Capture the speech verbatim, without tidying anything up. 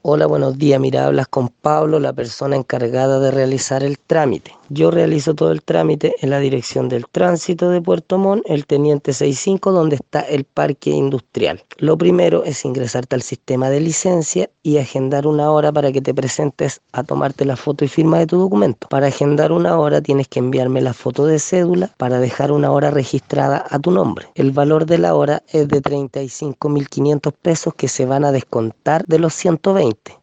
Hola, buenos días. Mira, hablas con Pablo, la persona encargada de realizar el trámite. Yo realizo todo el trámite en la Dirección del Tránsito de Puerto Montt, el Teniente sesenta y cinco, donde está el parque industrial. Lo primero es ingresarte al sistema de licencia y agendar una hora para que te presentes a tomarte la foto y firma de tu documento. Para agendar una hora tienes que enviarme la foto de cédula para dejar una hora registrada a tu nombre. El valor de la hora es de treinta y cinco mil quinientos pesos que se van a descontar de los ciento veinte.